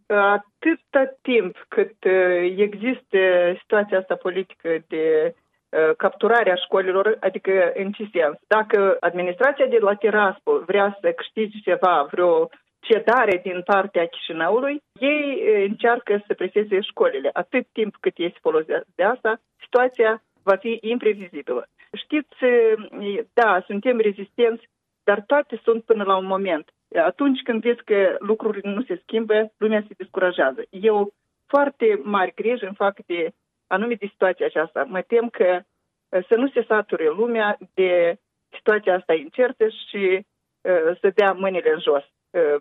Atâta timp cât există situația asta politică de capturarea școlilor, adică în ce sens? Dacă administrația de la Tiraspol vrea să câștige ceva, vreo cedare din partea Chișinăului, ei încearcă să preseze școlile. Atât timp cât ei se folosesc de asta, situația va fi imprevizibilă. Știți, da, suntem rezistenți, dar toate sunt până la un moment. Atunci când vezi că lucrurile nu se schimbă, lumea se descurajează. Eu foarte mare grijă îmi fac anume de situația aceasta. Mă tem că să nu se sature lumea de situația asta incertă și să dea mâinile în jos.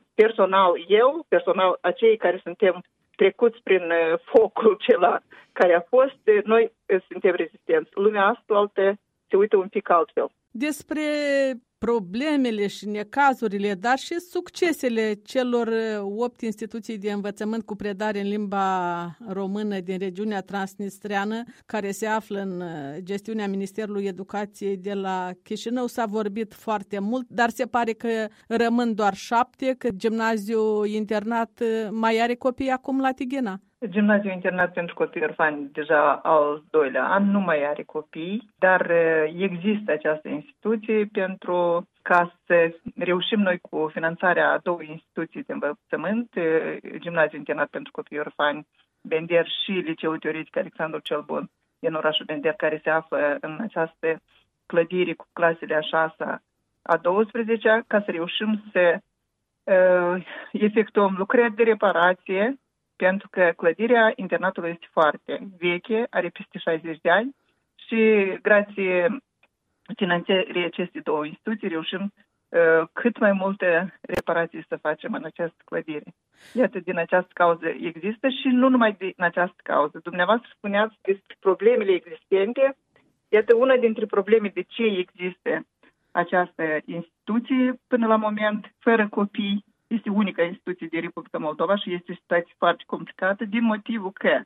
Personal, acei care suntem trecuți prin focul acela care a fost, noi suntem rezistenți. Lumea asta se uită un pic altfel. Despre problemele și necazurile, dar și succesele celor 8 instituții de învățământ cu predare în limba română din regiunea transnistreană, care se află în gestiunea Ministerului Educației de la Chișinău, s-a vorbit foarte mult, dar se pare că rămân doar 7, că gimnaziul internat mai are copii acum la Tighina. Gimnaziul internat pentru copii orfani deja al 2-lea an nu mai are copii, dar există această instituție pentru ca să reușim noi cu finanțarea a 2 instituții de învățământ, Gimnaziul internat pentru copii orfani Bender și Liceul Teoretic Alexandru cel Bun din orașul Bender, care se află în această clădire cu clasele a 6-a, a 12-a, ca să reușim să efectuăm lucrări de reparație, pentru că clădirea internatului este foarte veche, are peste 60 de ani și grație finanțării acestei 2 instituții reușim cât mai multe reparații să facem în această clădire. Iată, din această cauză există și nu numai din această cauză. Dumneavoastră spuneați despre problemele existente. Iată, una dintre probleme de ce există această instituție până la moment fără copii. Este unica instituție de Republica Moldova și este o situație foarte complicată din motivul că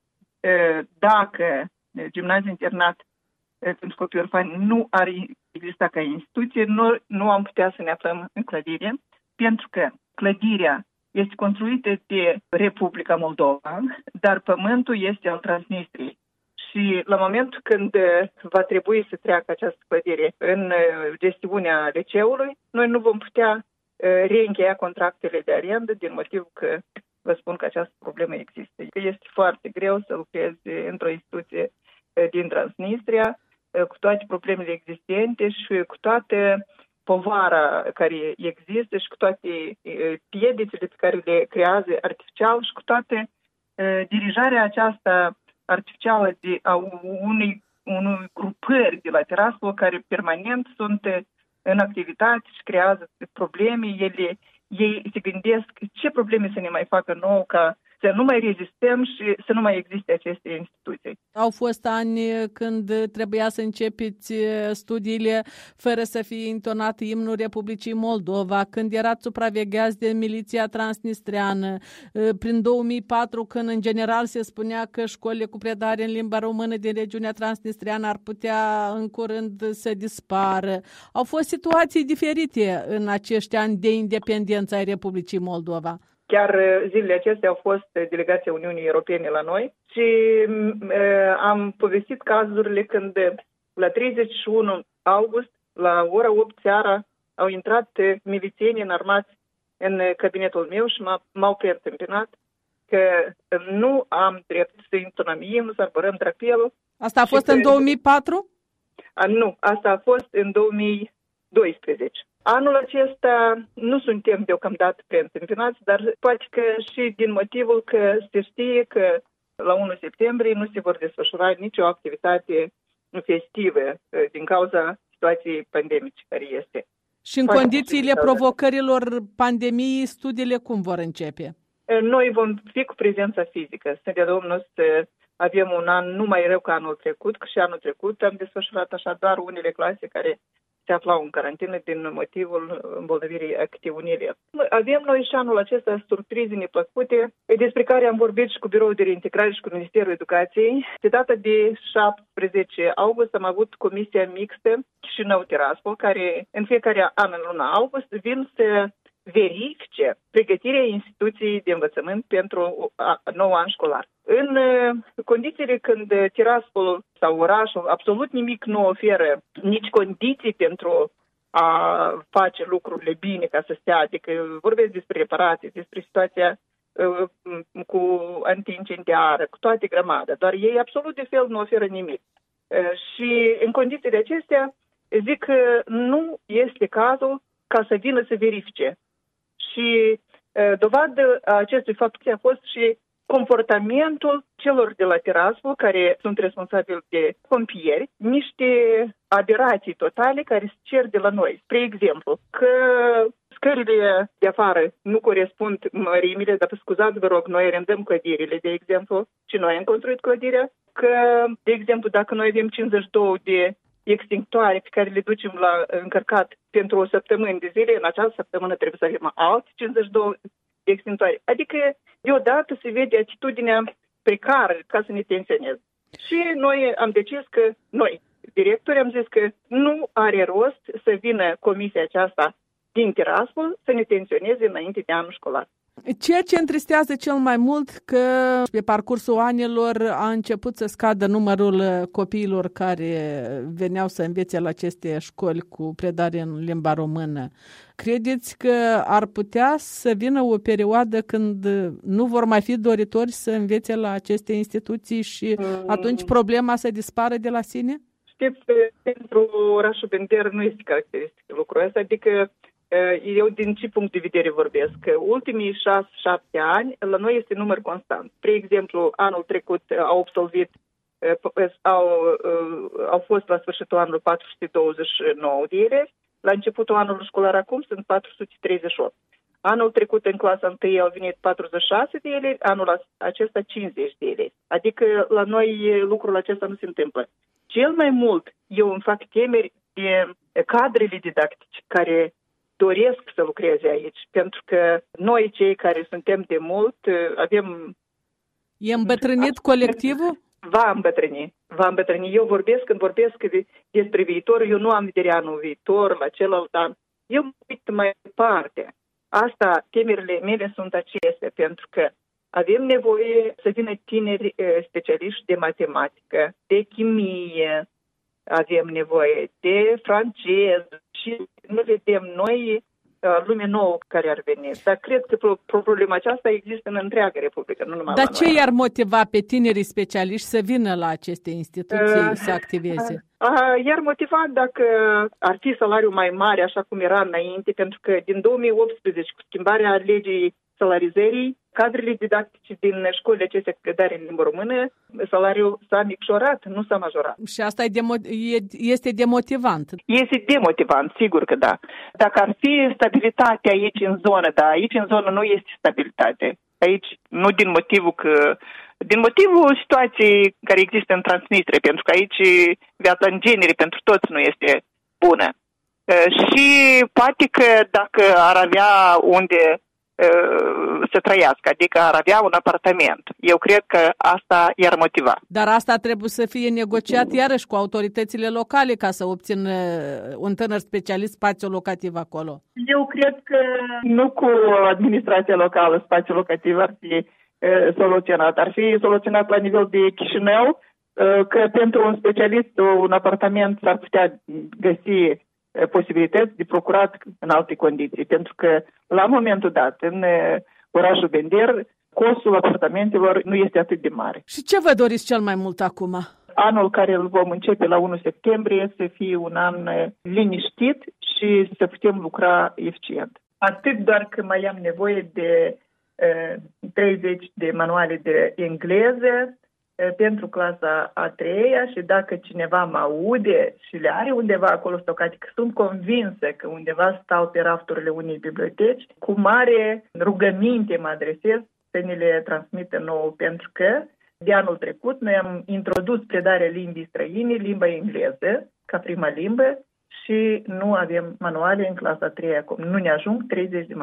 dacă gimnaziul internat pentru copii orfani nu ar exista ca instituție, nu am putea să ne aflăm în clădire, pentru că clădirea este construită de Republica Moldova, dar pământul este al Transnistriei. Și la momentul când va trebui să treacă această clădire în gestiunea liceului, noi nu vom putea reîncheia contractele de arendă din motivul că vă spun că această problemă există. Este foarte greu să lucrezi într-o instituție din Transnistria cu toate problemele existente și cu toată povara care există și cu toate piedicile pe care le creează artificial și cu toată dirijarea aceasta artificială a unei grupări de la Tiraspol care permanent sunt în activitate și creează probleme. Ei se gândesc ce probleme să ne mai facă nouă ca să nu mai rezistăm și să nu mai existe aceste instituții. Au fost ani când trebuia să începeți studiile fără să fie intonat imnul Republicii Moldova, când erați supravegheați de miliția transnistreană, prin 2004, când în general se spunea că școlile cu predare în limba română din regiunea transnistreană ar putea în curând să dispară. Au fost situații diferite în acești ani de independență ai Republicii Moldova. Chiar zilele acestea au fost delegația Uniunii Europene la noi și am povestit cazurile când la 31 august, la ora 8 seara, au intrat milițieni înarmați în cabinetul meu și m-au preîntâmpinat că nu am drept să intonăm imnul, să arbărăm drapelul. Asta a fost în 2004? Nu, asta a fost în 2012. Anul acesta nu suntem deocamdată preîntâmpinați, dar poate că și din motivul că se știe că la 1 septembrie nu se vor desfășura nicio activitate festivă din cauza situației pandemice care este. Și în condițiile provocărilor pandemiei, studiile cum vor începe? Noi vom fi cu prezența fizică. Să de Domnul să avem un an nu mai rău ca anul trecut, că și anul trecut am desfășurat așa doar unele clase care se aflau în carantină din motivul îmbolnăvirii actiunile. Avem noi și anul acesta surprize neplăcute, despre care am vorbit și cu Biroul de Reintegrare și cu Ministerul Educației. Pe data de 17 august am avut comisia mixtă Chișinău-Tiraspol, care în fiecare an în luna august vin să verifice pregătirea instituției de învățământ pentru nou an școlar. În condițiile când Tiraspol sau orașul absolut nimic nu oferă, nici condiții pentru a face lucrurile bine ca să stea, adică vorbesc despre reparații, despre situația cu antiincendiară, cu toate grămadă, dar ei absolut de fel nu oferă nimic. Și în condițiile acestea zic că nu este cazul ca să vină să verifice. Și dovadă a acestui fapt a fost și comportamentul celor de la Tiraspol, care sunt responsabili de pompieri, niște aberații totale care se cer de la noi. Spre exemplu, că scările de afară nu corespund mărimile, dar scuzați, vă rog, noi arendăm clădirile, de exemplu, și noi am construit clădirea, că, de exemplu, dacă noi avem 52 de extinctoare pe care le ducem la încărcat pentru o săptămână de zile, în această săptămână trebuie să avem alte 52 de extinctoare. Adică, deodată se vede atitudinea precară ca să ne tensioneze. Și noi am decis că, noi, directori, am zis că nu are rost să vină comisia aceasta din Tiraspol să ne tensioneze înainte de anul școlar. Ceea ce întristează cel mai mult că pe parcursul anilor a început să scadă numărul copiilor care veneau să învețe la aceste școli cu predare în limba română. Credeți că ar putea să vină o perioadă când nu vor mai fi doritori să învețe la aceste instituții și atunci problema să dispară de la sine? Știți, pentru orașul Bender nu este caracteristic lucrul ăsta, adică eu din ce punct de vedere vorbesc? Că ultimii 6-7 ani la noi este număr constant. Spre exemplu, anul trecut au absolvit, au fost la sfârșitul anului 429 de elevi, la începutul anului școlar acum sunt 438. Anul trecut în clasa 1 au venit 46 de elevi, anul acesta 50 de elevi. Adică la noi lucrul acesta nu se întâmplă. Cel mai mult eu îmi fac temeri de cadrele didactice care doresc să lucreze aici, pentru că noi, cei care suntem de mult, avem... E îmbătrânit colectivul? Va îmbătrâni. Eu când vorbesc despre viitor, eu nu am vedere anul viitor, la celălalt an. Eu mă uit mai departe. Asta, temerile mele sunt acestea, pentru că avem nevoie să vină tineri specialiști de matematică, de chimie, avem nevoie de franceză și nu vedem noi lume nouă care ar veni. Dar cred că problema aceasta există în întreaga Republică, nu numai Dar la ce noi. i-ar motiva pe tinerii specialiști să vină la aceste instituții să activeze? I-ar motiva dacă ar fi salariul mai mare, așa cum era înainte, pentru că din 2018, cu schimbarea legii salarizării, cadrele didactice din școlile acestea cu predare în limba română, salariul s-a micșorat, nu s-a majorat. Și asta este demotivant. Este demotivant, sigur că da. Dacă ar fi stabilitate aici în zonă, dar aici în zonă nu este stabilitate. Aici nu din motivul situației care există în Transnistria, pentru că aici viața în genere pentru toți nu este bună. Și poate că dacă ar avea unde să trăiască, adică ar avea un apartament. Eu cred că asta i-ar motiva. Dar asta trebuie să fie negociat iarăși cu autoritățile locale ca să obțină un tânăr specialist spațiu locativ acolo. Eu cred că nu cu administrația locală spațiul locativ ar fi soluționat. Ar fi soluționat la nivel de Chișinău, că pentru un specialist un apartament s-ar putea găsi posibilități de procurat în alte condiții, pentru că la momentul dat în orașul Bender costul apartamentelor nu este atât de mare. Și ce vă doriți cel mai mult acum? Anul care îl vom începe la 1 septembrie să fie un an liniștit și să putem lucra eficient. Atât doar că mai am nevoie de 30 de manuale de engleză pentru clasa a 3-a și dacă cineva mă aude și le are undeva acolo stocate, că sunt convinsă că undeva stau pe rafturile unei biblioteci, cu mare rugăminte mă adresez să ne le transmită nouă, pentru că de anul trecut noi am introdus predarea limbii străine, limba engleză, ca prima limbă, și nu avem manuale în clasa 3 acum. Nu ne ajung 30 de manuale.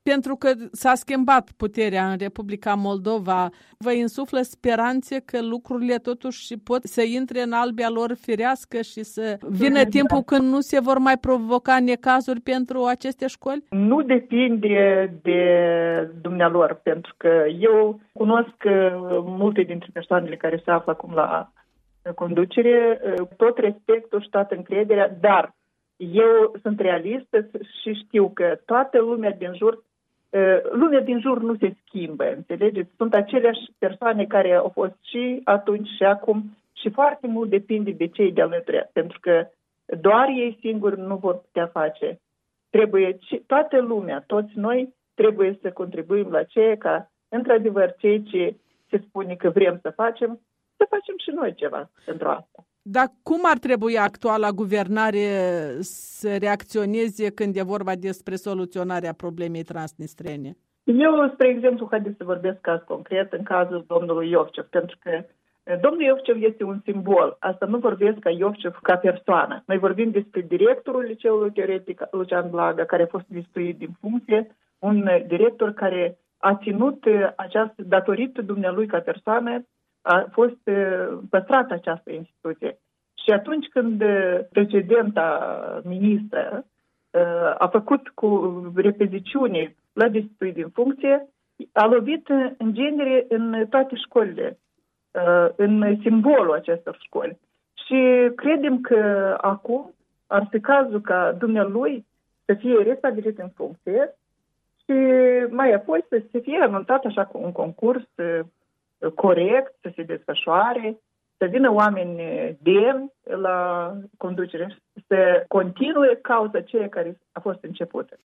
Pentru că s-a schimbat puterea în Republica Moldova, vă insuflă speranțe că lucrurile totuși pot să intre în albia lor firească și să vină timpul când nu se vor mai provoca necazuri pentru aceste școli? Nu depinde de dumnealor, pentru că eu cunosc multe dintre persoanele care se află acum la conducere, tot respectul și toată încrederea, dar eu sunt realistă și știu că toată lumea din jur nu se schimbă, înțelegeți? Sunt aceleași persoane care au fost și atunci și acum și foarte mult depinde de cei de alături, pentru că doar ei singuri nu vor putea face. Trebuie toată lumea, toți noi trebuie să contribuim la ceea ca, într-adevăr, ceea ce se spune că vrem să facem și noi ceva pentru asta. Dar cum ar trebui actuala guvernare să reacționeze când e vorba despre soluționarea problemei transnistrene? Eu, spre exemplu, haideți să vorbesc caz concret în cazul domnului Iovcev, pentru că domnul Iovcev este un simbol. Asta nu vorbesc ca Iovcev ca persoană. Noi vorbim despre directorul Liceului Teoretic Lucian Blaga, care a fost destituit din funcție, un director care a ținut această, datorită dumnealui ca persoană, a fost păstrată această instituție. Și atunci când precedenta ministră a făcut cu repeziciune la destituit din funcție, a lovit în genere în toate școlile, în simbolul acestor școli. Și credem că acum ar fi cazul ca dumnealui să fie restabilit în funcție și mai apoi să se fie anunțat așa cu un concurs corect, să se desfășoare, să vină oameni demni la conducere, să continue cauza aceea care a fost începută.